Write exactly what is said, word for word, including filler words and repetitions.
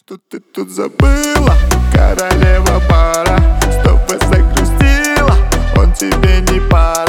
Что ты тут забыла, королева пара? Чтобы загрустила, он тебе не пара.